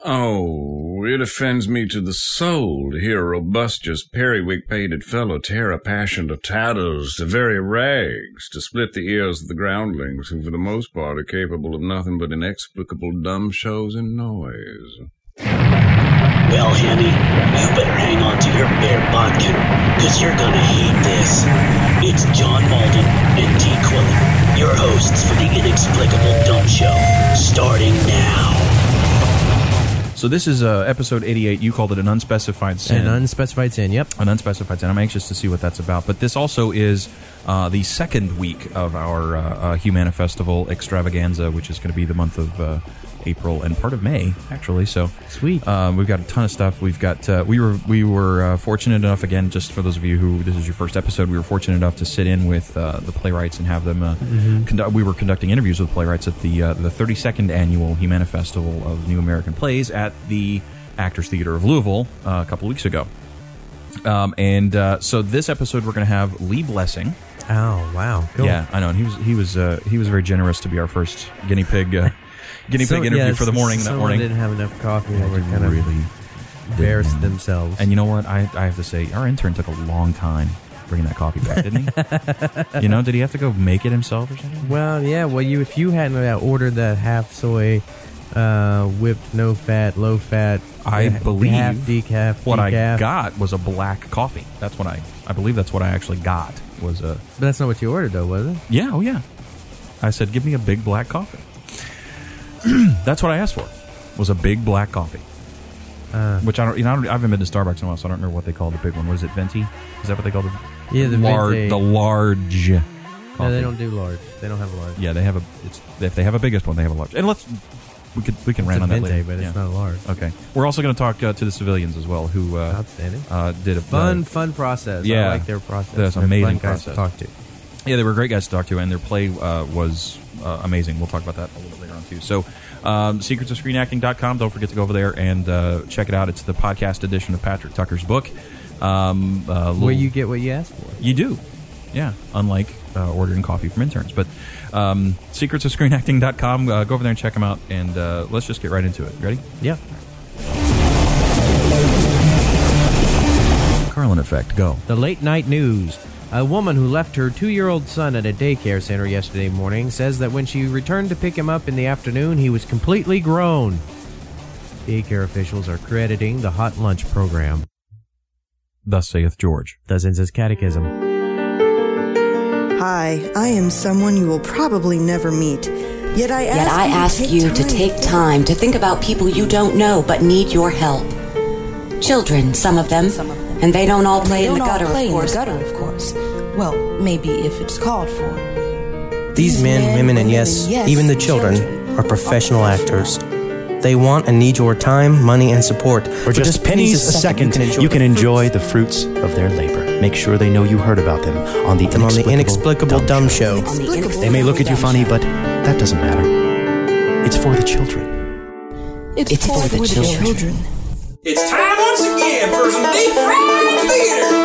Oh, it offends me to the soul to hear a robustious, periwig-pated fellow tear a passion to tatters, to very rags, to split the ears of the groundlings, who for the most part are capable of nothing but inexplicable dumb shows and noise. Well, Henny, you better hang on to your bear bodkin, because you're gonna hate this. It's John Malden and T. Quillen, your hosts for the Inexplicable Dumb Show, starting now. So this is episode 88. You called it an unspecified sin. An unspecified sin, yep. An unspecified sin. I'm anxious to see what that's about. But this also is the second week of our Humana Festival extravaganza, which is going to be the month of April and part of May, actually. So sweet. We've got a ton of stuff. We've got we were fortunate enough, again, just for those of you who this is your first episode, we were fortunate enough to sit in with the playwrights and have them we were conducting interviews with playwrights at the 32nd annual Humana Festival of New American Plays at the Actors Theater of Louisville a couple of weeks ago. So this episode we're going to have Lee Blessing. Oh wow, cool. Yeah, I know, and he was very generous to be our first guinea pig interview for the morning. That morning, didn't have enough coffee. They were kind of really embarrassed themselves. And you know what? I have to say, our intern took a long time bringing that coffee back, didn't he? Did he have to go make it himself or something? Well, yeah. Well, if you hadn't ordered that half soy, whipped, no fat, low fat, I believe half decaf. What I got was a black coffee. That's what I believe. That's what I actually got. Was a. But that's not what you ordered, though, was it? Yeah. Oh, yeah. I said, give me a big black coffee. That's what I asked for. Was a big black coffee. Which I haven't been to Starbucks in a while, so I don't remember what they call the big one. What is it, venti? Is that what they call it? Yeah, the venti. The large. Coffee. No, they don't do large. They don't have a large. Yeah, they have if they have a biggest one, they have a large. And we can rant on that later. But it's not a large. Okay. We're also going to talk to the civilians as well, who outstanding did a fun process. Yeah, I like their process. That's an amazing process to talk to. Yeah, they were great guys to talk to, and their play was amazing. We'll talk about that a little later on too. So, secretsofscreenacting.com. Don't forget to go over there and check it out. It's the podcast edition of Patrick Tucker's book. Where you get what you ask for. You do, yeah. Unlike ordering coffee from interns, but secretsofscreenacting.com. Go over there and check them out, and let's just get right into it. Ready? Yeah. Carlin Effect. Go. The late night news. A woman who left her 2-year-old son at a daycare center yesterday morning says that when she returned to pick him up in the afternoon, he was completely grown. Daycare officials are crediting the hot lunch program. Thus saith George. Thus ends his catechism. Hi, I am someone you will probably never meet. Yet I ask you to take time to think about people you don't know but need your help. Children, some of them. And they don't all play in the gutter, of course. Well, maybe if it's called for. These men, women, and yes, even the children are professional actors. They want and need your time, money, and support. For just pennies a second, you can enjoy the fruits of their labor. Make sure they know you heard about them on the Inexplicable Dumb Show. They may look at you funny, but that doesn't matter. It's for the children. It's for the children. It's time once again for some deep fried theater.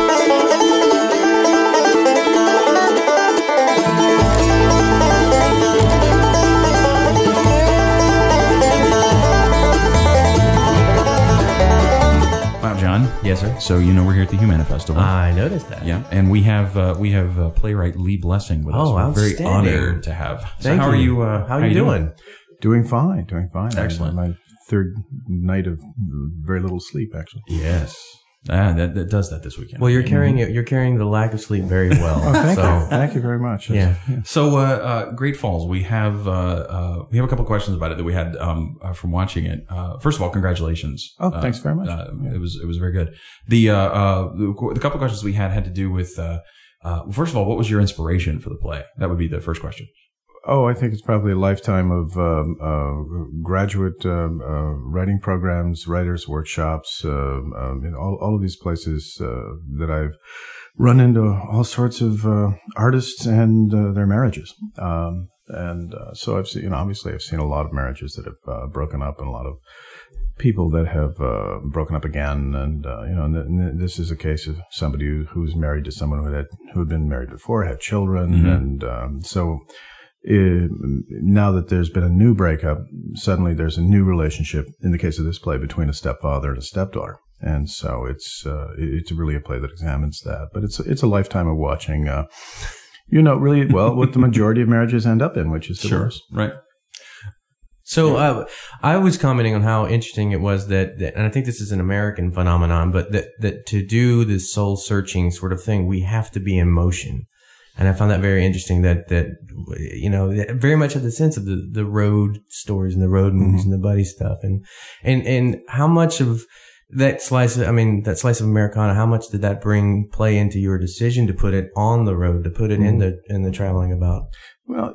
Wow, John. Yes, sir. So we're here at the Humana Festival. I noticed that. Yeah, and we have playwright Lee Blessing with us. We're very honored to have. So Thank how you. are you? How are you doing? Doing fine. Excellent. My third night of very little sleep, actually. Yes. That does that this weekend. Well, you're carrying the lack of sleep very well. Oh, thank you very much. Yeah. So, Great Falls, we have a couple of questions about it that we had from watching it. First of all, congratulations. Oh, thanks very much. It was very good. The couple of questions we had to do with first of all, what was your inspiration for the play? That would be the first question. Oh, I think it's probably a lifetime of graduate writing programs, writers' workshops, all of these places that I've run into all sorts of artists and their marriages. So I've seen, obviously, I've seen a lot of marriages that have broken up, and a lot of people that have broken up again. And this is a case of somebody who's married to someone who had been married before, had children, and so. now that there's been a new breakup, suddenly there's a new relationship, in the case of this play, between a stepfather and a stepdaughter. And so it's really a play that examines that. But it's a lifetime of watching, really, well, what the majority of marriages end up in, which is divorce. Sure, right. So I was commenting on how interesting it was that, and I think this is an American phenomenon, but that to do this soul searching sort of thing, we have to be in motion. And I found that very interesting that very much had the sense of the road stories and the road movies and the buddy stuff and how much of that slice of Americana, how much did that play into your decision to put it on the road, to put it in the traveling about? Well,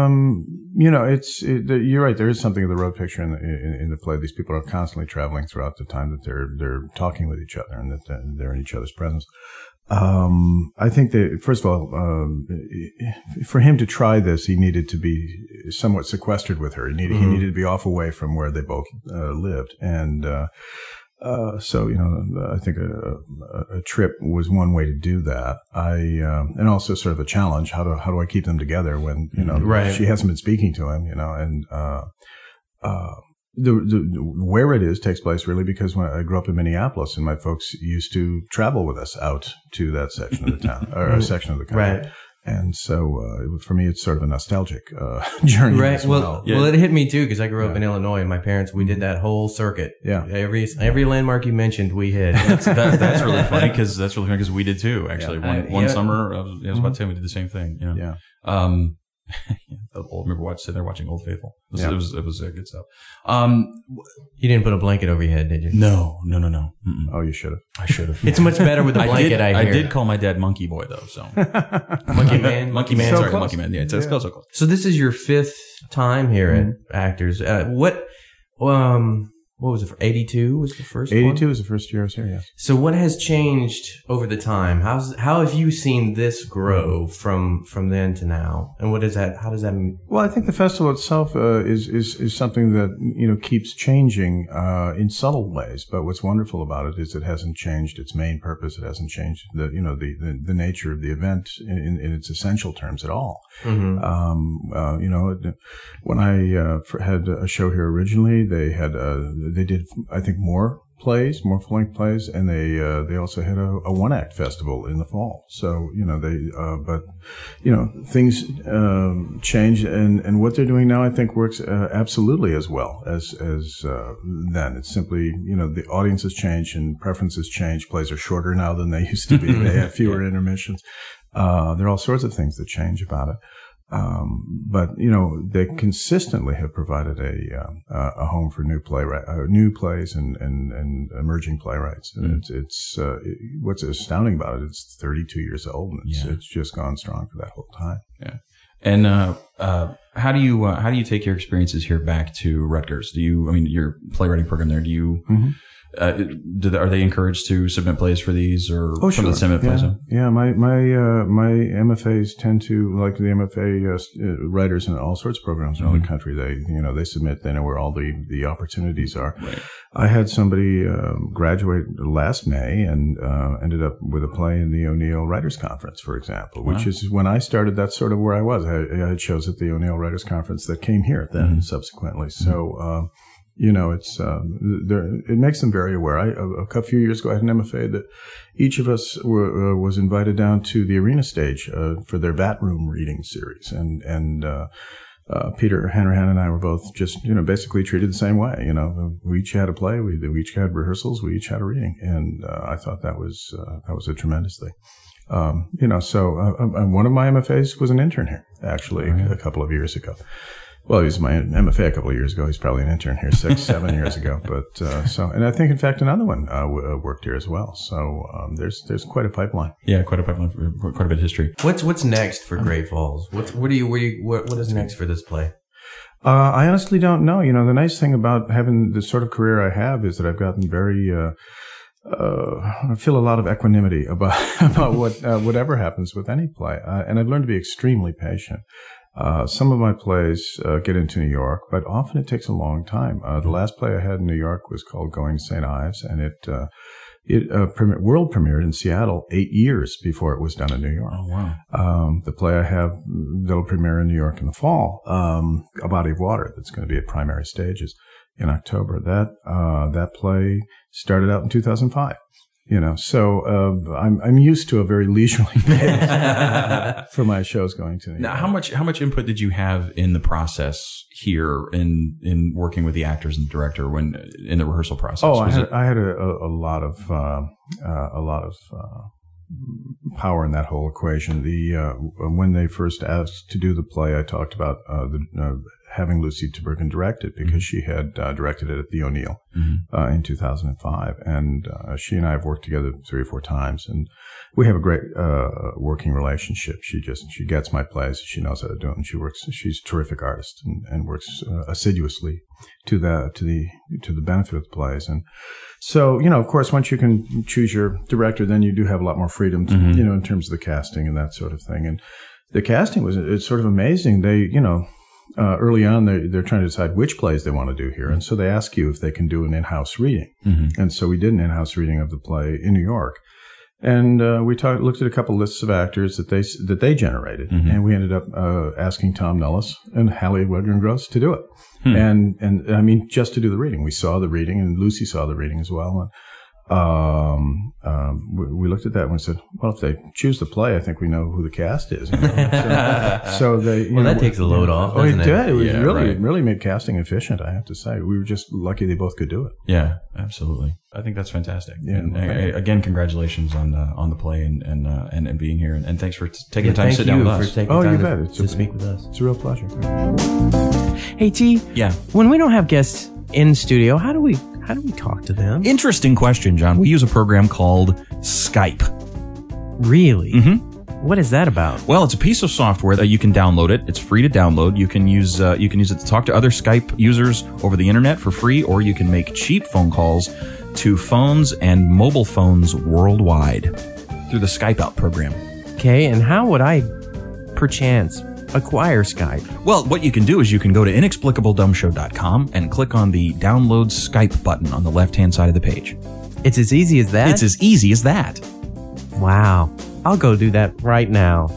you're right. There is something of the road picture in the play. These people are constantly traveling throughout the time that they're talking with each other and that they're in each other's presence. I think that, first of all, for him to try this, he needed to be somewhat sequestered with her. He needed to be off away from where they both lived. And so, I think a trip was one way to do that. And also sort of a challenge. How do I keep them together when, she hasn't been speaking to him, and where it is takes place really because when I grew up in Minneapolis and my folks used to travel with us out to that section of the town or a section of the country. Right. And so, for me, it's sort of a nostalgic journey. Right. As well, it hit me too because I grew up in Illinois, and my parents, we did that whole circuit. Yeah. Every landmark you mentioned, we hit. That's really funny because we did too. Actually, one summer, I was about to say we did the same thing. Yeah. I remember sitting there watching Old Faithful. It was good stuff. You didn't put a blanket over your head, did you? No. Mm-mm. Oh, you should have. I should have. It's much better with a blanket. I did call my dad Monkey Boy though. So Monkey Man. Monkey Man. So sorry, close. Monkey Man. Yeah, it's so close. So this is your 5th time here at Actors. What was it for? 82 was the first 82 was the first year I was here, yes. So what has changed over the time? How have you seen this grow from then to now? And what is that? How does that mean? Well, I think the festival itself is something that, keeps changing in subtle ways. But what's wonderful about it is it hasn't changed its main purpose. It hasn't changed the nature of the event in its essential terms at all. Mm-hmm. When I had a show here originally, they did, I think, more full-length plays, and they also had a one-act festival in the fall. So, things changed, and what they're doing now, I think, works absolutely as well as then. It's simply, the audience has changed and preferences change. Plays are shorter now than they used to be. They have fewer intermissions. There are all sorts of things that change about it. But they consistently have provided a home for new plays and emerging playwrights. And it's what's astounding about it. It's 32 years old, and it's just gone strong for that whole time. Yeah. And how do you take your experiences here back to Rutgers? Your playwriting program there? Do you? Mm-hmm. Are they encouraged to submit plays for these or sure. The submit plays? Yeah, my MFAs tend to, like the MFA writers in all sorts of programs around the country. They submit. They know where all the opportunities are. Right. I had somebody graduate last May and ended up with a play in the O'Neill Writers Conference, for example, which is when I started. That's sort of where I was. I had shows at the O'Neill Writers Conference that came here then subsequently. So. It makes them very aware. A few years ago, I had an MFA that each of us was invited down to the arena stage for their Vat Room reading series, and Peter Hanrahan and I were both just basically treated the same way. We each had a play, we each had rehearsals, we each had a reading, and I thought that was a tremendous thing. So one of my MFAs was an intern here actually a couple of years ago. Well, he was my MFA a couple of years ago. He's probably an intern here 6-7 years ago. But and I think, in fact, another one worked here as well. So there's quite a pipeline. Yeah, quite a pipeline, quite a bit of history. What's next for Great Falls? What is next for this play? I honestly don't know. The nice thing about having the sort of career I have is that I've gotten very. I feel a lot of equanimity about whatever happens with any play, and I've learned to be extremely patient. Some of my plays get into New York, but often it takes a long time. The last play I had in New York was called Going to St. Ives, and it world premiered in Seattle 8 years before it was done in New York. Oh, wow. The play I have that'll premiere in New York in the fall, A Body of Water, that's going to be at Primary Stages in October. That play started out in 2005. So I'm used to a very leisurely pace for my shows going to New York. Now, how much input did you have in the process here in working with the actors and the director in the rehearsal process? Oh, I had a lot of power in that whole equation. When they first asked to do the play, I talked about having Lucy Tubergen direct it because she had directed it at the O'Neill in 2005, and she and I have worked together 3 or 4 times, and we have a great working relationship. She gets my plays, she knows how to do it, and she's a terrific artist and works assiduously to the benefit of the plays. And so, of course, once you can choose your director, then you do have a lot more freedom to, in terms of the casting and that sort of thing. And the casting it's sort of amazing. They, early on, they're trying to decide which plays they want to do here. And so they ask you if they can do an in-house reading. And so we did an in-house reading of the play in New York. And we looked at a couple lists of actors that they generated. And we ended up asking Tom Nellis and Hallie Wedgren-Gross to do it. And I mean, just to do the reading. We saw the reading, and Lucy saw the reading as well. And we looked at that and we said, well, if they choose the play, I think we know who the cast is. So they, that takes the load off. Oh, it doesn't did. It was really made casting efficient, I have to say. We were just lucky they both could do it. Yeah, absolutely. I think that's fantastic. Yeah, and again, congratulations on the play and being here, and thanks for taking the time to sit down with us. You bet. To speak with us. It's a real pleasure. Hey T. Yeah. When we don't have guests in studio, how do we talk to them? Interesting question, John. We use a program called Skype. Really? What is that about? Well, it's a piece of software that you can download it. It's free to download. You can use it to talk to other Skype users over the internet for free, or you can make cheap phone calls to phones and mobile phones worldwide through the Skype Out program. Okay, and how would I, perchance, acquire Skype? Well, what you can do is you can go to inexplicabledumbshow.com and click on the Download Skype button on the left-hand side of the page. It's as easy as that? It's as easy as that. Wow. I'll go do that right now.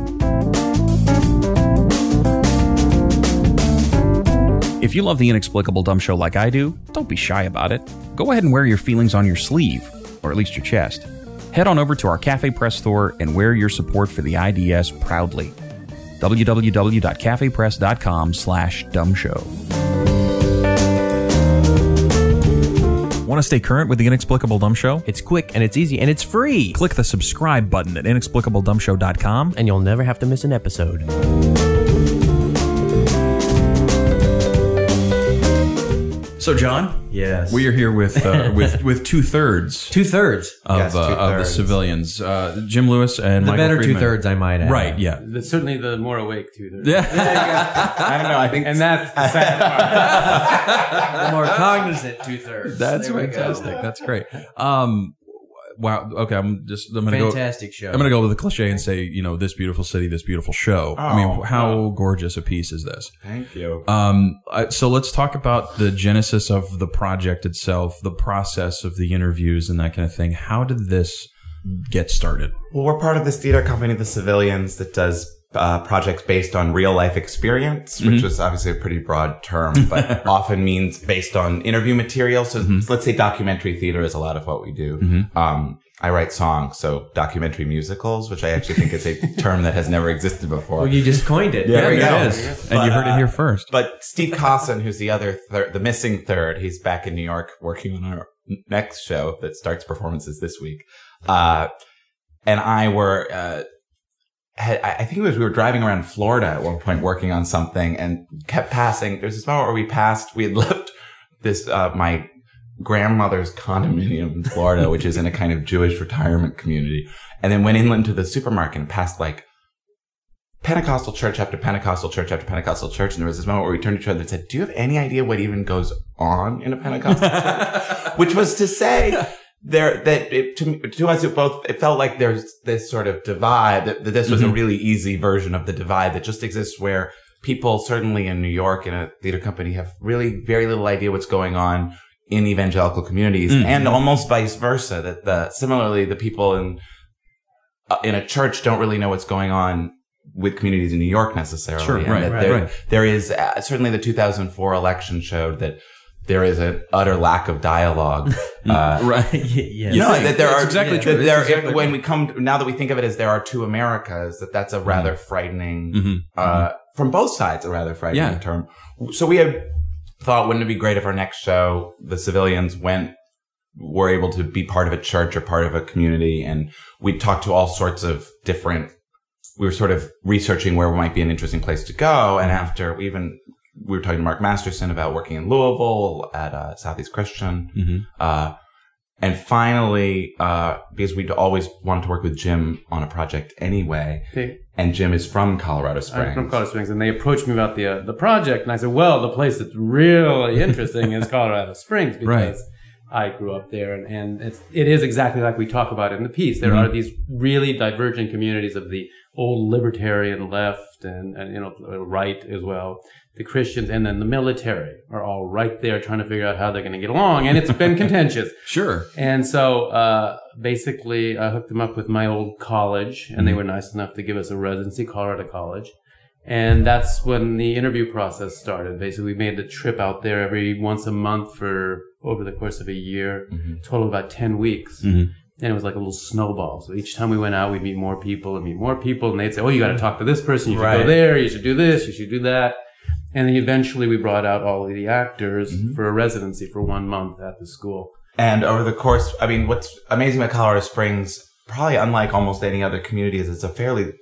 If you love the Inexplicable Dumb Show like I do, don't be shy about it. Go ahead and wear your feelings on your sleeve, or at least your chest. Head on over to our Cafe Press store and wear your support for the IDS proudly. www.cafepress.com/dumbshow. Want to stay current with the Inexplicable Dumb Show? It's quick and it's easy and it's free. Click the subscribe button at inexplicabledumbshow.com and you'll never have to miss an episode. So, John, yes, we are here with 2/3 of the civilians, Jim Lewis and the Michael better Friedman. 2/3, I might add. Right? Yeah, certainly the more awake 2/3. Yeah, I don't know. I think, and that's the sad part. The more cognizant 2/3. That's fantastic. That's great. Wow. Okay. I'm gonna fantastic show. I'm gonna go with the cliche and say, this beautiful city, this beautiful show. I mean, how gorgeous a piece is this? Thank you. So let's talk about the genesis of the project itself, the process of the interviews and that kind of thing. How did this get started? Well, we're part of this theater company, The Civilians, that does projects based on real life experience, which is obviously a pretty broad term, but often means based on interview material. So let's say documentary theater is a lot of what we do. I write songs, so documentary musicals, which I actually think is a term that has never existed before. Well, you just coined it. Yeah, there we go. It is. And you heard it here first. But Steve Cosson, who's the other third, the missing third, he's back in New York working on our next show that starts performances this week. And I were... I think we were driving around Florida at one point working on something and kept passing. There's this moment where we had left this, my grandmother's condominium in Florida, which is in a kind of Jewish retirement community, and then went inland to the supermarket and passed like Pentecostal church after Pentecostal church after Pentecostal church. And there was this moment where we turned to each other and said, do you have any idea what even goes on in a Pentecostal church? Which was to say, to us, it felt like there's this sort of divide, that this was a really easy version of the divide that just exists, where people, certainly in New York in a theater company, have really very little idea what's going on in evangelical communities, and almost vice versa, that similarly the people in a church don't really know what's going on with communities in New York necessarily. Sure, and there is certainly the 2004 election showed that there is an utter lack of dialogue. Right. Yes. That there are exactly true. When we come, now that we think of it as there are two Americas, that's a rather frightening, from both sides, a rather frightening term. So we had thought, wouldn't it be great if our next show, the civilians were able to be part of a church or part of a community, and we talked to all sorts of different, we were sort of researching where might be an interesting place to go. And after we were talking to Mark Masterson about working in Louisville at Southeast Christian. And finally, because we'd always wanted to work with Jim on a project anyway, and Jim is from Colorado Springs. I'm from Colorado Springs, and they approached me about the project, and I said, well, the place that's really interesting is Colorado Springs, because I grew up there, and it is exactly like we talk about it in the piece. There are these really divergent communities of the old libertarian left and right as well. The Christians and then the military are all right there trying to figure out how they're going to get along. And it's been contentious. Sure. And so basically I hooked them up with my old college, and they were nice enough to give us a residency, Colorado College. And that's when the interview process started. Basically, we made the trip out there every once a month for over the course of a year, total about 10 weeks. And it was like a little snowball. So each time we went out, we'd meet more people, and they'd say, oh, you got to talk to this person. You should go there. You should do this. You should do that. And then eventually we brought out all of the actors for a residency for 1 month at the school. And over the course, I mean, what's amazing about Colorado Springs, probably unlike almost any other community, is it's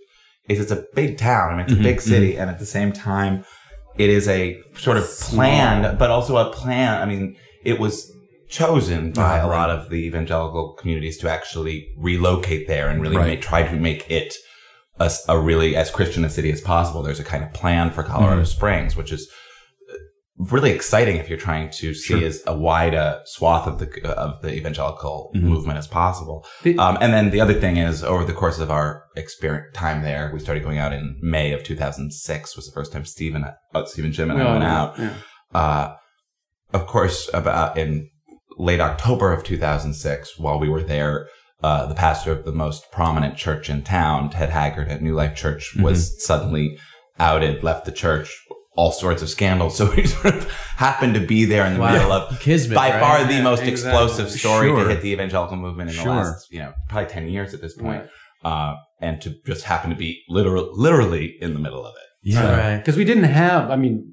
a big town. I mean, it's a big city. And at the same time, it is a sort of planned, but also a plan. I mean, it was chosen by a lot of the evangelical communities to actually relocate there and really try to make it a really as Christian a city as possible. There's a kind of plan for Colorado Springs, which is really exciting if you're trying to see as a wide swath of the evangelical movement as possible. And then the other thing is, over the course of our time there, we started going out in May of 2006 was the first time Steve and Jim and I went out. Yeah. Of course, about in late October of 2006, while we were there, the pastor of the most prominent church in town, Ted Haggard at New Life Church, was suddenly outed, left the church, all sorts of scandals. So we sort of happened to be there in the middle of Kismet, by far the most explosive story to hit the evangelical movement in the last, probably 10 years at this point. And to just happen to be literally in the middle of it. Yeah. Because we didn't have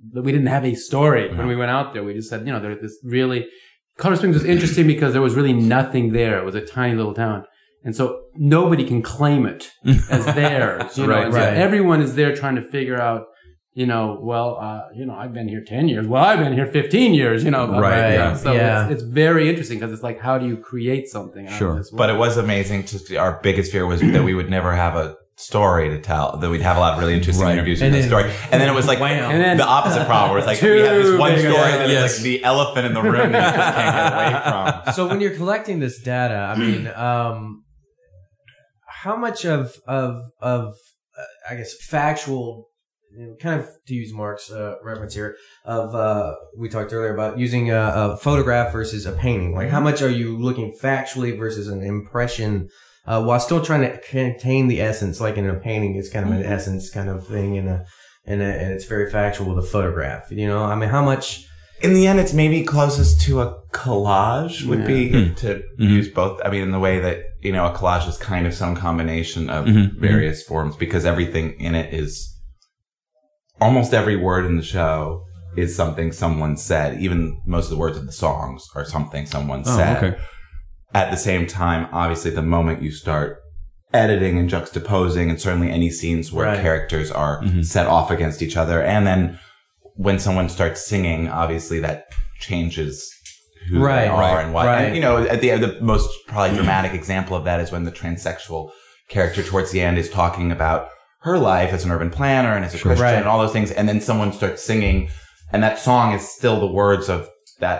a story when we went out there. We just said, there's this really, Colorado Springs was interesting because there was really nothing there. It was a tiny little town. And so nobody can claim it as theirs. So everyone is there trying to figure out, I've been here 10 years. Well, I've been here 15 years, So it's very interesting because it's like, how do you create something out of this? But it was amazing our biggest fear was that we would never have a story to tell, that we'd have a lot of really interesting interviews with the story. And then it was like the opposite problem where it's like we have this one story that is like the elephant in the room that you just can't get away from. So when you're collecting this data, I mean, how much of I guess factual, kind of to use Mark's reference here of we talked earlier about using a photograph versus a painting. Like, how much are you looking factually versus an impression, while still trying to contain the essence? Like in a painting, it's kind of an essence kind of thing, and it's very factual with a photograph. I mean, how much? In the end, it's maybe closest to a collage would be to use both. I mean, in the way that, a collage is kind of some combination of various forms, because everything in it is, almost every word in the show is something someone said. Even most of the words of the songs are something someone said. Okay. At the same time, obviously, the moment you start editing and juxtaposing, and certainly any scenes where characters are set off against each other, and then when someone starts singing, obviously that changes who they are and what. And, at the most probably dramatic example of that is when the transsexual character towards the end is talking about her life as an urban planner and as a Christian and all those things. And then someone starts singing, and that song is still the words of that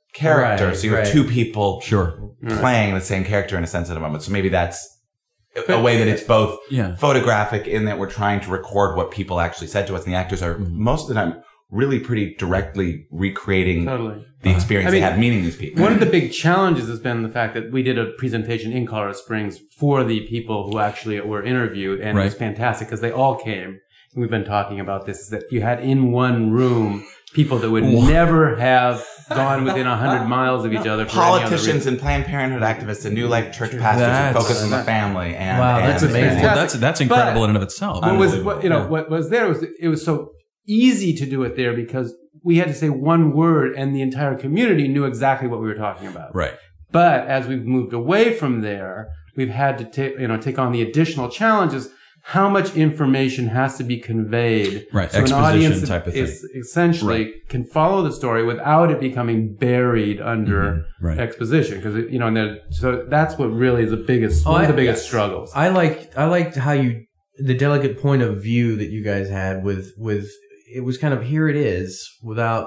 character. Right, so you have right. two people Sure. playing the same character in a sense at a moment. So maybe that's a way that it's both photographic in that we're trying to record what people actually said to us. And the actors are most of the time really pretty directly recreating the experience they had meeting these people. One of the big challenges has been the fact that we did a presentation in Colorado Springs for the people who actually were interviewed, and it was fantastic because they all came. We've been talking about this, is that you had in one room people that would never have gone within 100 miles of each other. For Politicians and Planned Parenthood activists and New Life Church pastors who focus on the family. And, wow, that's amazing. Well, that's incredible in and of itself. What was there was it was so easy to do it there because we had to say one word and the entire community knew exactly what we were talking about. Right. But as we've moved away from there, we've had to take on the additional challenges. How much information has to be conveyed? Right. So Exposition an audience type of thing. essentially can follow the story without it becoming buried under exposition. Because so that's what really is one of the biggest struggles. I liked how the delicate point of view that you guys had with it was kind of, here it is without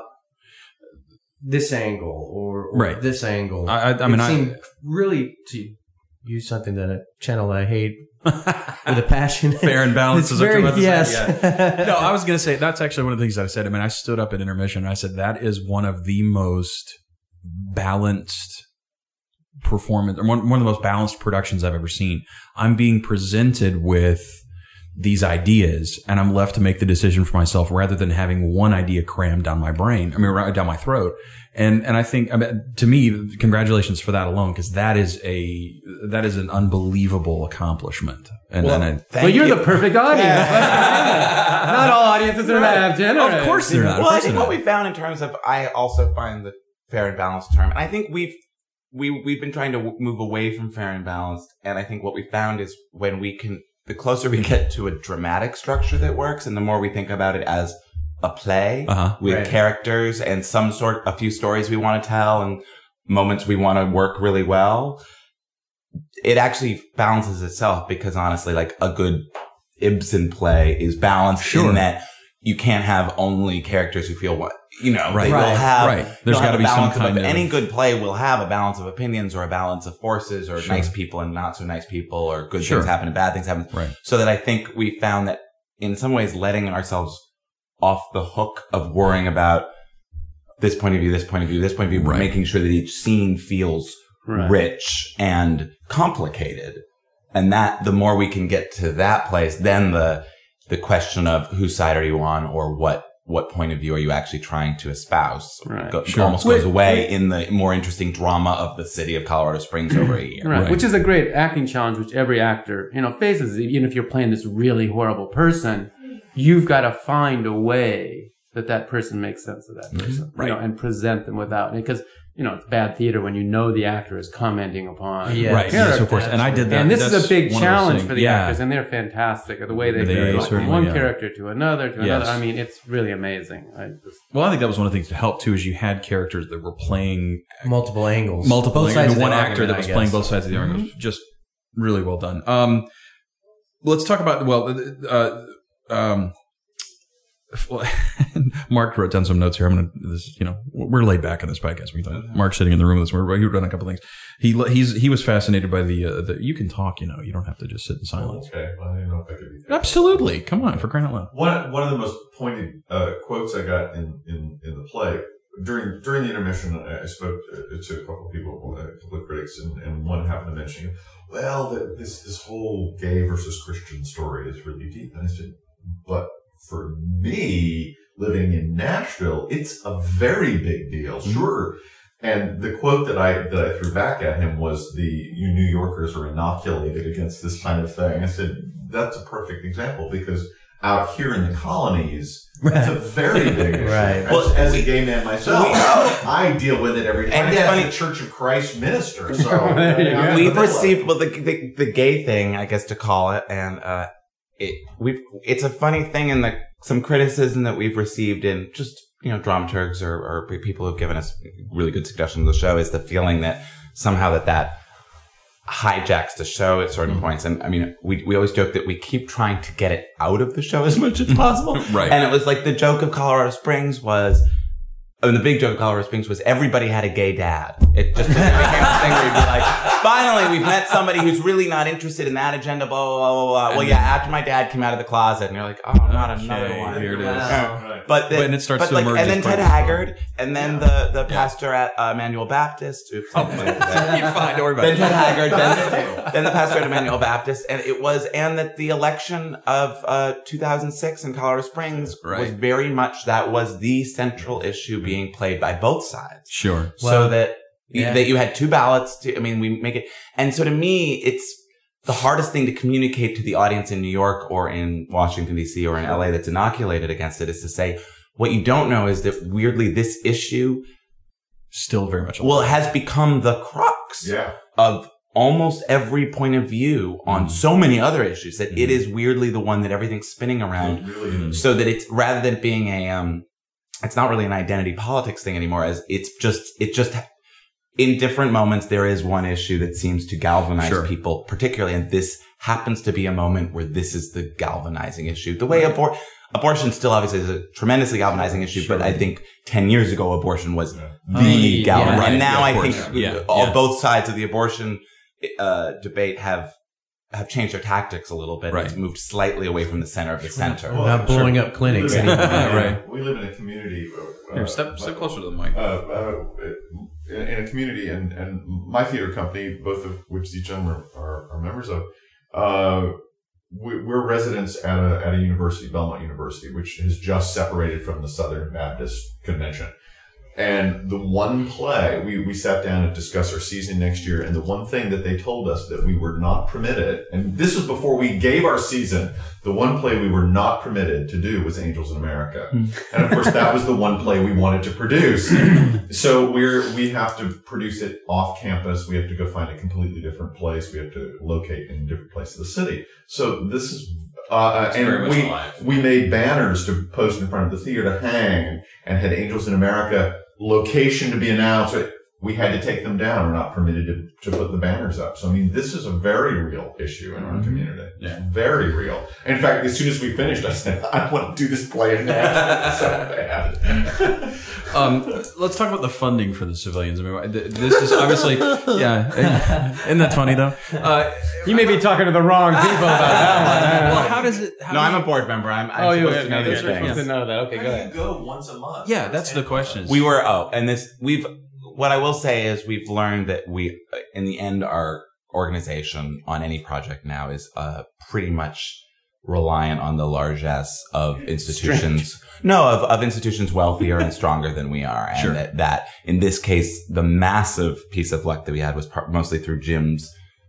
this angle or this angle. I mean, it seemed really, to use something that a channel that I hate with a passion. Fair and balanced. Yes. No, I was going to say, that's actually one of the things that I said. I mean, I stood up at intermission and I said, that is one of the most balanced performance, or one of the most balanced productions I've ever seen. I'm being presented with these ideas and I'm left to make the decision for myself rather than having one idea crammed down my brain, down my throat. And I think, to me, congratulations for that alone, because that is an unbelievable accomplishment. And you're the perfect audience. Not all audiences are that generous. Of course they're not. Well, I think what we found in terms of, I also find the fair and balanced term, and I think we've been trying to move away from fair and balanced, and I think what we found is the closer we get to a dramatic structure that works, and the more we think about it as a play with characters and a few stories we want to tell and moments we want to work really well, it actually balances itself, because honestly, like a good Ibsen play is balanced in that you can't have only characters who feel they will have. There's got to be some kind of any good play will have a balance of opinions or a balance of forces or nice people and not so nice people, or good things happen and bad things happen. Right. So that I think we found that in some ways letting ourselves off the hook of worrying about this point of view, this point of view, this point of view, but making sure that each scene feels rich and complicated. And that the more we can get to that place, then the question of whose side are you on, or what point of view are you actually trying to espouse almost goes away in the more interesting drama of the city of Colorado Springs over a year. Right. Which is a great acting challenge, which every actor, faces. Even if you're playing this really horrible person, you've got to find a way that person makes sense of that person, and present them without, because it's bad theater when the actor is commenting upon yes, of course. And I did that. And this is a big challenge for the actors, and they're fantastic. The way they go from one character to another another. I mean, it's really amazing. I think that was one of the things to help too, is you had characters that were playing multiple angles, and one actor that was playing both sides of the argument. Just really well done. Let's talk about Mark wrote down some notes here. We're laid back on this podcast. Mark's sitting in the room with us. We've done a couple things. He was fascinated by the you can talk. You don't have to just sit in silence. Okay, well, I didn't know if I could be. Absolutely, come on, for crying out loud. One of the most pointed quotes I got in the play during the intermission. I spoke to a couple of people, a couple of critics, and one happened to mention, well, this whole gay versus Christian story is really deep. And I said, but for me, living in Nashville, it's a very big deal. Sure. And the quote that I threw back at him was, you New Yorkers are inoculated against this kind of thing. I said, that's a perfect example, because out here in the colonies, that's a very big issue. Well, as a gay man myself, I deal with it every time. I'm a Church of Christ minister. So we've received, the gay thing, I guess to call it, and it's a funny thing in some criticism that we've received in just, dramaturgs or people who've given us really good suggestions of the show, is the feeling that somehow that hijacks the show at certain points. And I mean, we always joke that we keep trying to get it out of the show as much as possible. Right. And it was like the joke of Colorado Springs was, And the big joke of Colorado Springs was everybody had a gay dad. It just became a thing where you'd be like, finally, we've met somebody who's really not interested in that agenda, blah, blah, blah, blah. Well, yeah, after my dad came out of the closet, and you're like, oh, not another one. Here it is. But then it starts to emerge. And then Ted Haggard, and then the pastor at Emmanuel Baptist. Oops. You're fine, don't worry about Then it. Ted Haggard, then the pastor at Emmanuel Baptist, and that the election of 2006 in Colorado Springs was very much, that was the central issue being played by both sides. Sure. So that you had two ballots. We make it. And so to me, it's the hardest thing to communicate to the audience in New York or in Washington, D.C. or in L.A. that's inoculated against it is to say, what you don't know is that weirdly this issue still very much it has become the crux of almost every point of view on so many other issues, that it is weirdly the one that everything's spinning around. So that it's, rather than being it's not really an identity politics thing anymore, as it just in different moments, there is one issue that seems to galvanize people particularly. And this happens to be a moment where this is the galvanizing issue. The way abortion still obviously is a tremendously galvanizing issue, but I think 10 years ago, abortion was the galvanizing. And now I think both sides of the abortion debate have changed their tactics a little bit. It's moved slightly away from the center of the center. Well, not blowing up clinics anymore. We live in a community. Here, step closer to the mic. In a community, and my theater company, both of which each of them are members of, we're residents at a university, Belmont University, which has just separated from the Southern Baptist Convention. And the one play, we sat down and discussed our season next year, and the one thing that they told us that we were not permitted, and this was before we gave our season, the one play we were not permitted to do was Angels in America. And of course, that was the one play we wanted to produce. So we have to produce it off campus. We have to go find a completely different place. We have to locate in a different place of the city. So this is, and we made banners to post in front of the theater to hang, and had Angels in America location to be announced. We had to take them down. We're not permitted to put the banners up. So, I mean, this is a very real issue in our community. It's very real. In fact, as soon as we finished, I said, I want to do this play in Nashville so bad. Let's talk about the funding for the civilians. I mean, this is obviously, isn't that funny though? You may be talking to the wrong people about that one. Well, how does it? No, I'm a board member. I'm supposed to know these things. Supposed to know that. Okay, go ahead. You go once a month. Yeah, that's the question. What I will say is we've learned that in the end, our organization on any project now is pretty much reliant on the largesse of institutions. Of institutions wealthier and stronger than we are. And that in this case, the massive piece of luck that we had was mostly through Jim's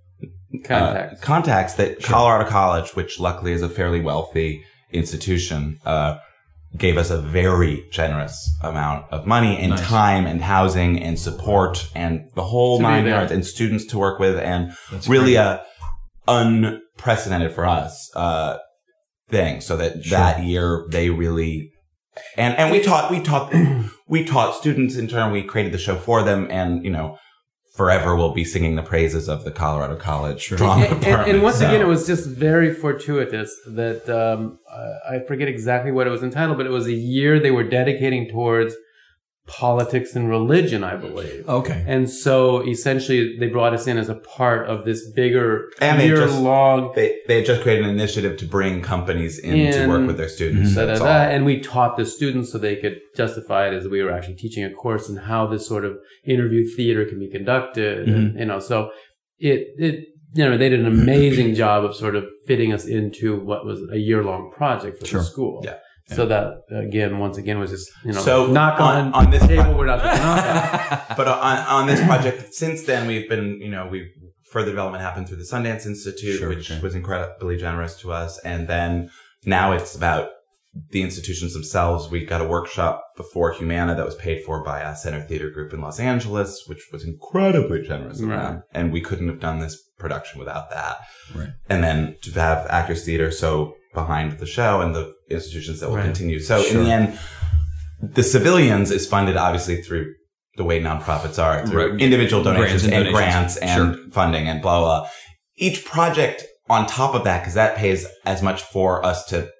contacts that Colorado College, which luckily is a fairly wealthy institution, gave us a very generous amount of money and time and housing and support and the whole 9 yards, and students to work with, and that's really a unprecedented for us thing. So that year they really and we taught students in turn. We created the show for them, and forever we'll be singing the praises of the Colorado College drama department. And once again, it was just very fortuitous that I forget exactly what it was entitled, but it was a year they were dedicating towards politics and religion, I believe. Okay. And so essentially they brought us in as a part of this bigger year-long... They had just created an initiative to bring companies in to work with their students. And we taught the students so they could justify it as we were actually teaching a course in how this sort of interview theater can be conducted. And, so they did an amazing job of sort of fitting us into what was a year-long project for the school. Yeah. So that once again was just so knock on this table we're not supposed to knock on. But on this project since then we've been further development happened through the Sundance Institute, which was incredibly generous to us, and then now it's about the institutions themselves. We got a workshop before Humana that was paid for by a Center Theater Group in Los Angeles, which was incredibly generous of them, and we couldn't have done this production without that. Right. And then to have Actors Theater behind the show and the institutions that will continue. So in the end, the Civilians is funded obviously through the way nonprofits are, through individual donations and grants and funding and blah, blah. Each project on top of that, because that pays as much for us to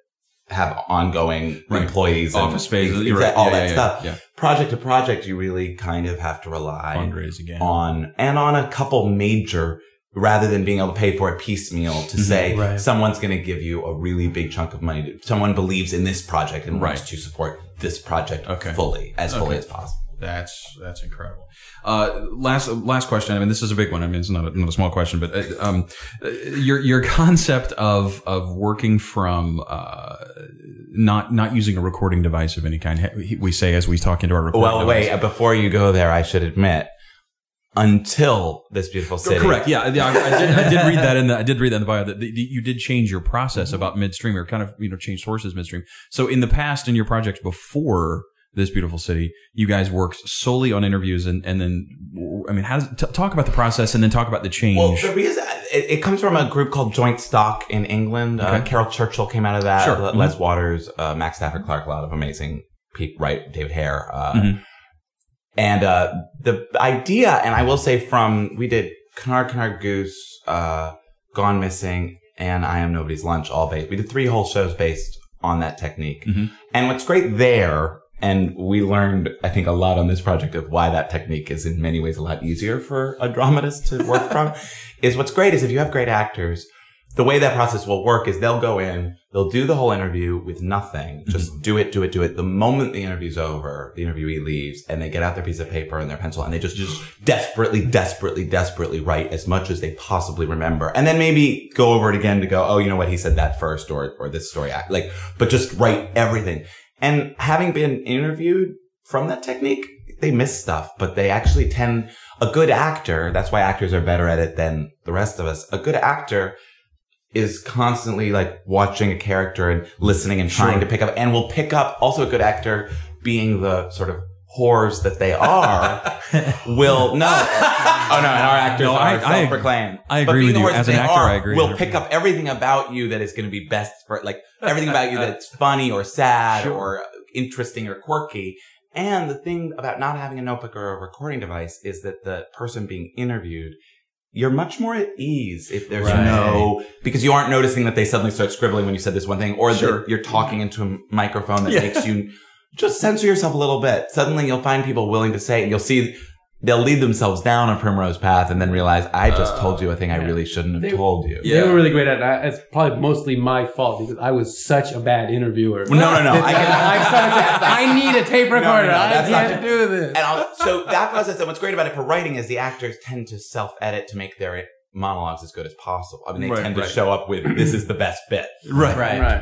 have ongoing employees, office spaces, all that stuff. Yeah. Project to project, you really kind of have to rely fundraising on a couple major, rather than being able to pay for it piecemeal, to say someone's going to give you a really big chunk of money. Someone believes in this project and wants to support this project fully as possible. That's incredible. Last question. I mean, this is a big one. I mean, it's not a small question, but your concept of working from not using a recording device of any kind. We say as we talk into our recording device. Wait, before you go there, I should admit, until This Beautiful City. Correct. Yeah, I did read that in the bio that you did change your process about midstream, or kind of change sources midstream. So in the past, in your projects before This Beautiful City, you guys worked solely on interviews, and then, I mean, talk about the process, and then talk about the change. Well, the reason it comes from a group called Joint Stock in England. Carol Churchill came out of that. Sure. Les Waters, Max Stafford Clark, a lot of amazing people, right? David Hare. And the idea, and I will say we did Canard Goose, Gone Missing, and I Am Nobody's Lunch, all based. We did 3 whole shows based on that technique. And what's great there, and we learned, I think, a lot on this project of why that technique is in many ways a lot easier for a dramatist to work from, is what's great is if you have great actors, the way that process will work is they'll go in, they'll do the whole interview with nothing. Just do it. The moment the interview's over, the interviewee leaves, and they get out their piece of paper and their pencil, and they just desperately write as much as they possibly remember. And then maybe go over it again to go, oh, you know what, he said that first, or this story, but just write everything. And having been interviewed from that technique, they miss stuff, but they actually a good actor, that's why actors are better at it than the rest of us. A good actor is constantly watching a character and listening and trying to pick up, and will pick up. Also, a good actor, being the sort of whores that they are, will and our actors are self-proclaimed. I agree with you. As an actor, I agree. Will pick up everything about you that is going to be best for, everything about you that's funny or sad or interesting or quirky. And the thing about not having a notebook or a recording device is that the person being interviewed, you're much more at ease if there's because you aren't noticing that they suddenly start scribbling when you said this one thing, or that you're talking into a microphone that makes you just censor yourself a little bit. Suddenly you'll find people willing to say it, and you'll see they'll lead themselves down a primrose path and then realize, I just told you a thing I really shouldn't have told you. They were really great at that. It's probably mostly my fault because I was such a bad interviewer. No. I need a tape recorder. I can't do this. And so that process, and what's great about it for writing is the actors tend to self-edit to make their monologues as good as possible. I mean, they tend to show up with, this is the best bit. Right.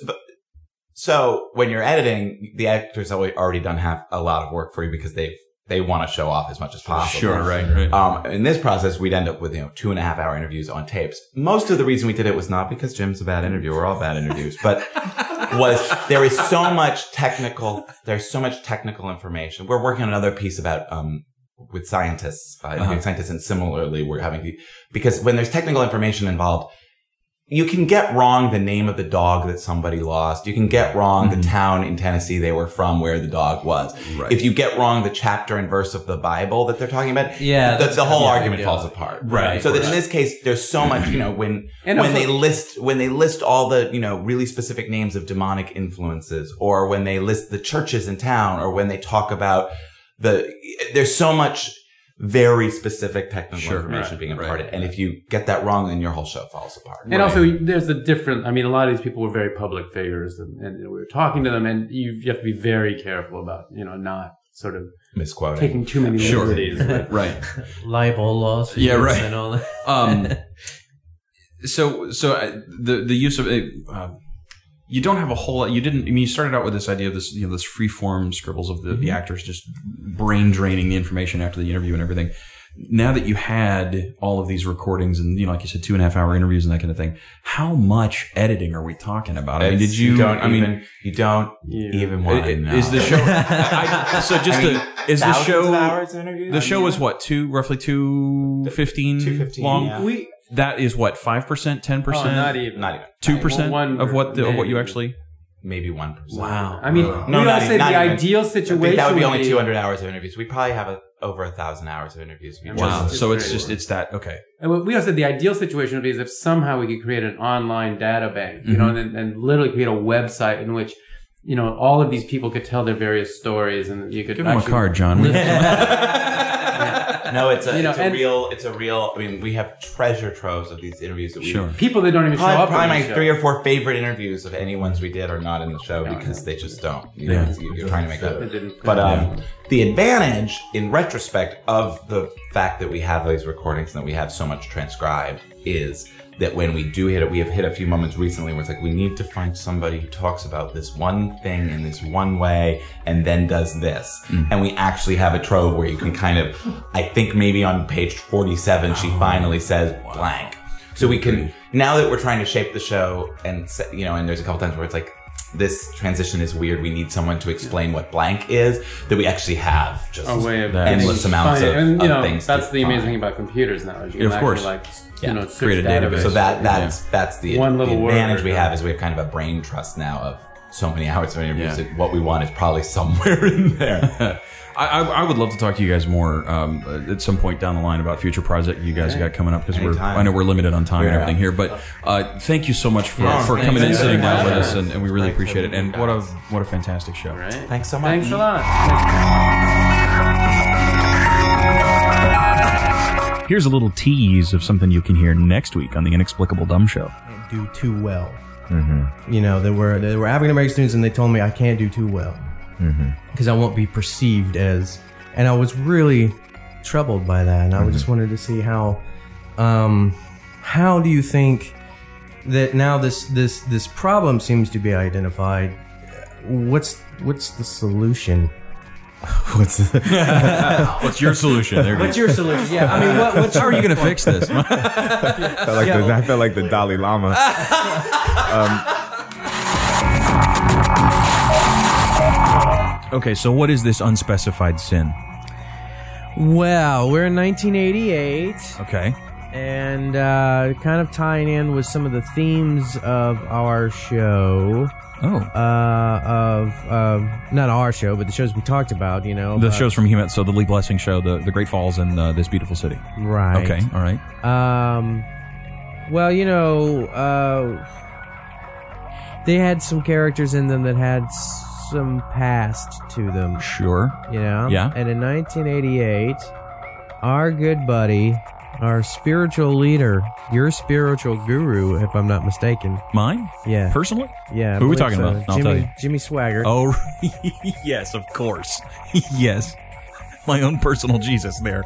So when you're editing, the actors already have a lot of work for you because they want to show off as much as possible. Sure, right. In this process, we'd end up with 2.5-hour interviews on tapes. Most of the reason we did it was not because Jim's a bad interviewer. We're all bad interviews, but there is so much technical. There's so much technical information. We're working on another piece about with scientists, and similarly, we're having because when there's technical information involved, you can get wrong the name of the dog that somebody lost. You can get wrong the town in Tennessee they were from where the dog was. Right. If you get wrong the chapter and verse of the Bible that they're talking about, the whole argument falls apart. Right. So that in this case, there's so much, when they list all the, really specific names of demonic influences, or when they list the churches in town, or when they talk about there's so much very specific technical information being imparted. And if you get that wrong, then your whole show falls apart. And also, there's a different, a lot of these people were very public figures, and we were talking to them, and you have to be very careful about, not sort of misquoting, taking too many liberties. Right. Libel laws. Yeah, right. And all that. So the use of it, you don't have a whole lot. You didn't. You started out with this idea of this, this free form scribbles of the actors just brain draining the information after the interview and everything. Now that you had all of these recordings and like you said, 2.5-hour interviews and that kind of thing, how much editing are we talking about? Did you? You don't even want to know. Is the show? The show? Hours interviews? The show was what? Roughly 2:15 long. Yeah. That is what, 5%, 10%? Not even. 2% of what you actually. maybe 1%. Wow. I mean, No, we not gotta say even- the not even. ideal situation That would be would only 200 hours of interviews. We probably have over 1,000 hours of interviews. Wow. So it's that, okay. And what we also said the ideal situation would be is if somehow we could create an online data bank, you know, and literally create a website in which, you know, all of these people could tell their various stories, and you could give them a card, John. No, it's a real. I mean, we have treasure troves of these interviews that we people that don't even show up. Probably on my the show. 3 or 4 favorite interviews of any ones we did are not in the show because they just don't. You know, you're trying to make that. But the advantage, in retrospect, of the fact that we have these recordings and that we have so much transcribed is that when we do hit it, we have hit a few moments recently where it's like, we need to find somebody who talks about this one thing in this one way and then does this. And we actually have a trove where you can kind of, I think maybe on page 47, she finally says blank. So we can, now that we're trying to shape the show and, you know, and there's a couple times where it's like, this transition is weird. We need someone to explain what blank is. That we actually have just a way of endless amounts of things. That's the amazing thing about computers now. Is you can actually, like, you know, create a database. So that's the one little advantage word, we have is we have kind of a brain trust now of so many hours of interviews. That what we want is probably somewhere in there. I would love to talk to you guys more at some point down the line about future projects you guys got coming up, because I know we're limited on time and everything here. But thank you so much for coming in and sitting down with us, and we really appreciate it. And what a fantastic show! Right. Thanks so much. Thanks a lot. Here's a little tease of something you can hear next week on the Inexplicable Dumb Show. Can't do too well. You know, they were African American students, and they told me I can't do too well. Because I won't be perceived as, and I was really troubled by that, and I just wanted to see how do you think that now this problem seems to be identified? What's the solution? What's your solution? There what's your solution? Yeah, I mean, how are you going to fix this? I felt like the Dalai Lama. Okay, so what is this unspecified sin? Well, we're in 1988. Okay. And kind of tying in with some of the themes of our show. Oh. Not our show, but the shows we talked about, you know. The shows from Human, so the Lee Blessing show, the Great Falls, and This Beautiful City. Right. Okay, all right. Well, you know, they had some characters in them that had some past to them. Sure. You know? Yeah. And in 1988, our good buddy, our spiritual leader, your spiritual guru, if I'm not mistaken. Mine? Yeah. Personally? Yeah. Who are we talking about? I'll tell you. Jimmy Swaggart. Oh, yes, of course. Yes. My own personal Jesus there.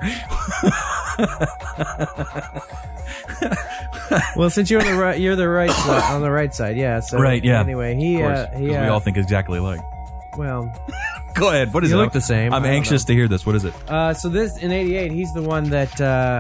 Well, since you're on the right side, on the right side, yeah. So right, yeah. Anyway, we all think exactly alike. Well, go ahead. What is it? You look the same. I'm anxious to hear this. What is it? So this in '88, he's the one that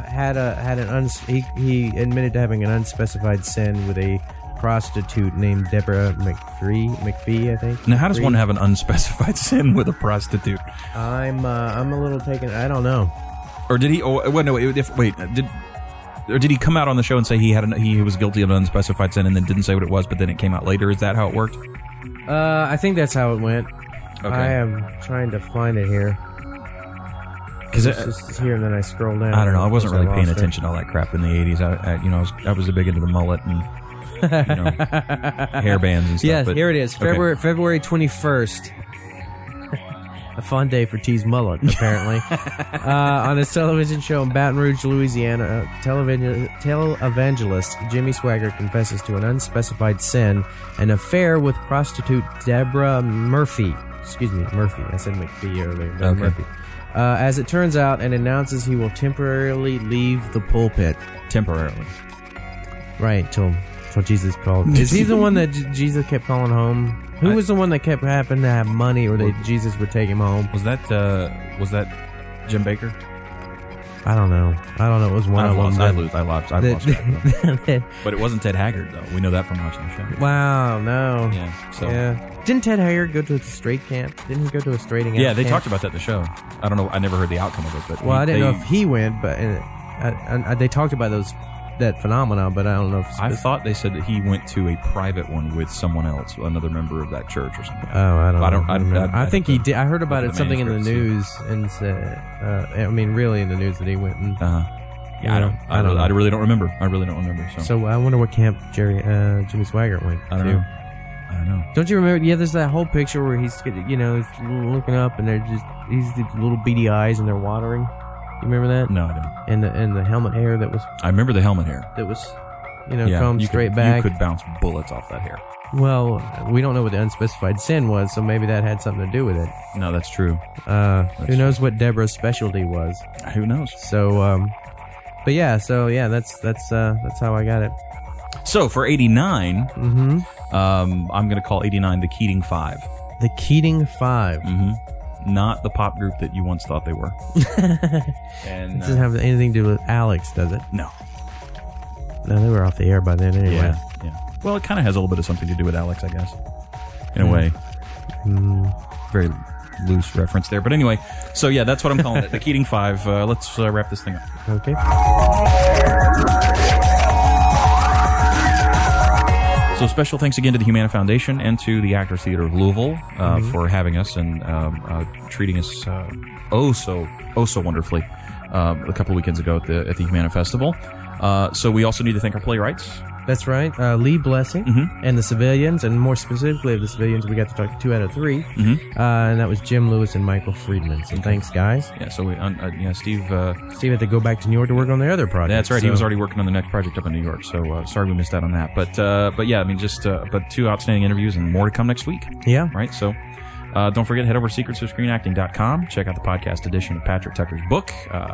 he admitted to having an unspecified sin with a prostitute named Deborah McPhee, I think. Now, how does one have an unspecified sin with a prostitute? I'm a little taken. I don't know. Or did he? Oh, well, no. Did he come out on the show and say he was guilty of an unspecified sin and then didn't say what it was, but then it came out later? Is that how it worked? I think that's how it went. Okay. I am trying to find it here. Because it's just here, and then I scroll down. I don't know. I wasn't really paying attention to all that crap in the 80s. I was big into the mullet and hair bands and stuff. Yes, but, here it is. February 21st. A fun day for T's mullet, apparently. On his television show in Baton Rouge, Louisiana, televangelist Jimmy Swaggart confesses to an unspecified sin, an affair with prostitute Deborah Murphy. Excuse me, Murphy. I said McPhee earlier. Okay. Murphy. As it turns out, and announces he will temporarily leave the pulpit. Temporarily. Right, till Jesus called. Is he the one that Jesus kept calling home? Who was the one that kept happened to have money, or Jesus would take him home? Was that Jim Baker? I don't know. It was one of them. I lost track. But it wasn't Ted Haggard, though. We know that from watching the show. Wow, no. Yeah. So. Yeah. Didn't Ted Haggard go to a straight camp? Didn't he go to a straighting out camp? Yeah, they talked about that in the show. I don't know. I never heard the outcome of it. But I didn't know if he went, but they talked about those that phenomenon, but I don't know if I thought they said that he went to a private one with someone else, another member of that church or something. Oh, I don't know. I think he did. I heard about it something in the news and said, really in the news that he went and. Yeah, I really don't remember. So I wonder what camp Jimmy Swaggart went to. I don't know. Don't you remember? Yeah, there's that whole picture where he's looking up and he's the little beady eyes and they're watering. You remember that? No, I don't. And the helmet hair that was. I remember the helmet hair. That was, combed straight back. You could bounce bullets off that hair. Well, we don't know what the unspecified sin was, so maybe that had something to do with it. No, that's true. Who knows what Deborah's specialty was? Who knows? So, that's how I got it. So for 89, I'm going to call 89 the Keating 5. The Keating 5. Mm-hmm. Not the pop group that you once thought they were. And it doesn't have anything to do with Alex, does it? No. No, they were off the air by then anyway. Yeah. Well, it kind of has a little bit of something to do with Alex, I guess. In a way. Very loose reference there. But anyway, so yeah, that's what I'm calling it. The Keating 5. Let's wrap this thing up. Okay. So special thanks again to the Humana Foundation and to the Actors Theater of Louisville for having us and treating us so wonderfully a couple of weekends ago at the Humana Festival. So we also need to thank our playwrights. That's right. Lee Blessing and the Civilians, and more specifically of the Civilians, we got to talk to 2 out of 3. And that was Jim Lewis and Michael Friedman. So thanks, guys. Yeah, so Steve had to go back to New York to work on their other project. That's right. He was already working on the next project up in New York. So sorry we missed out on that. But yeah, I mean, but 2 outstanding interviews and more to come next week. Yeah. Right. So don't forget, head over to secretsofscreenacting.com. Check out the podcast edition of Patrick Tucker's book.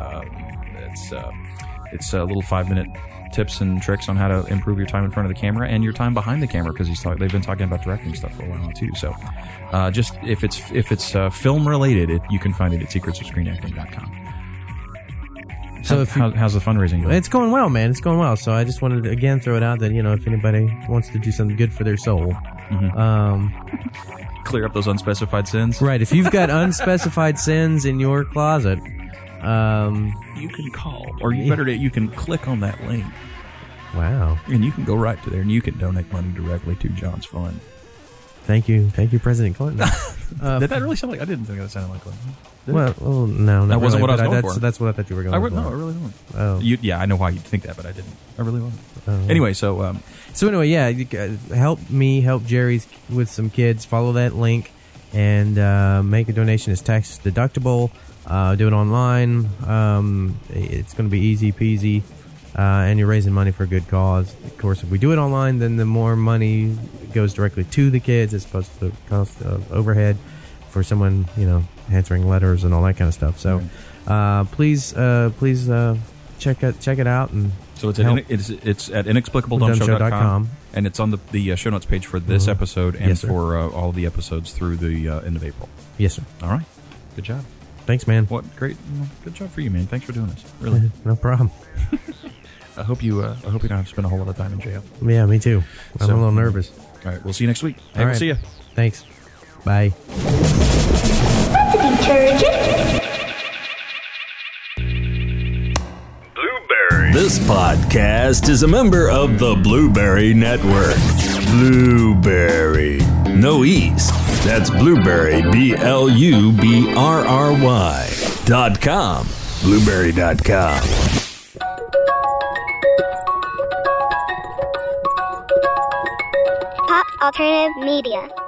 It's a little 5-minute tips and tricks on how to improve your time in front of the camera and your time behind the camera, because they've been talking about directing stuff for a while too. So just if it's film related, you can find it at secretsofscreenacting.com. So how's the fundraising going? It's going well, man. It's going well. So I just wanted to again throw it out that if anybody wants to do something good for their soul, clear up those unspecified sins. Right. If you've got unspecified sins in your closet, you can call, or you can click on that link. Wow. And you can go right to there and you can donate money directly to John's Fund. Thank you, President Clinton. Did that really sound like? I didn't think that sounded like Clinton. Well, no, that wasn't really, what I was going for. That's what I thought you were going for. No, I really wasn't. Oh. Yeah, I know why you'd think that, but I didn't. I really wasn't. Oh. Anyway, so anyway, yeah, you help Jerry's with some kids. Follow that link and make a donation. It's tax deductible. Do it online. It's going to be easy peasy, and you're raising money for a good cause. Of course, if we do it online, then the more money goes directly to the kids as opposed to the cost of overhead for someone, answering letters and all that kind of stuff. So, please check it out. And so it's at inexplicabledumbshow.com, and it's on the show notes page for this episode and for all the episodes through the end of April. Yes, sir. All right. Good job. Thanks, man. What great, good job for you, man. Thanks for doing this. Really, no problem. I hope you don't have to spend a whole lot of time in jail. Yeah, me too. I'm a little nervous. All right, we'll see you next week. Hey, we'll see you. Thanks. Bye. Blueberry. This podcast is a member of the Blueberry Network. Blueberry. No E's. That's Blueberry, BLUBRRY.com. Blueberry.com. Pop Alternative Media.